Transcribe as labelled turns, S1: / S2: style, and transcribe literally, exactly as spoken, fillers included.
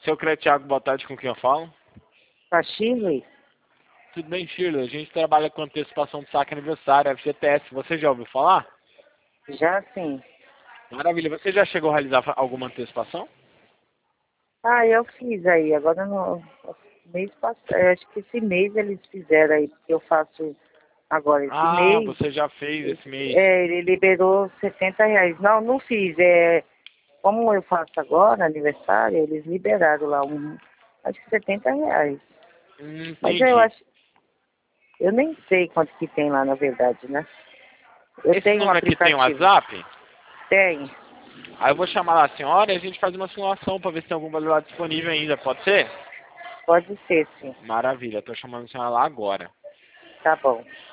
S1: Seu Cretiago, boa tarde, com quem eu falo?
S2: Tá, Shirley?
S1: Tudo bem, Shirley? A gente trabalha com antecipação de saque aniversário, F G T S. Você já ouviu falar?
S2: Já sim.
S1: Maravilha. Você já chegou a realizar fa- alguma antecipação?
S2: Ah, eu fiz aí, agora no mês passado, acho que esse mês eles fizeram aí, porque eu faço agora esse
S1: Ah,
S2: mês.
S1: você já fez esse mês.
S2: É, ele liberou setenta reais. Não, não fiz. É, como eu faço agora, aniversário, eles liberaram lá um, acho que setenta reais.
S1: Hum,
S2: Mas eu
S1: entendi.
S2: acho, eu nem sei quanto que tem lá na verdade, né? Eu
S1: Esse
S2: tenho um
S1: número aqui tem um
S2: aplicativo.
S1: WhatsApp?
S2: Tem.
S1: Aí eu vou chamar lá a senhora e a gente faz uma simulação para ver se tem algum valor lá disponível ainda. Pode ser?
S2: Pode ser, sim.
S1: Maravilha. Estou chamando a senhora lá agora.
S2: Tá bom.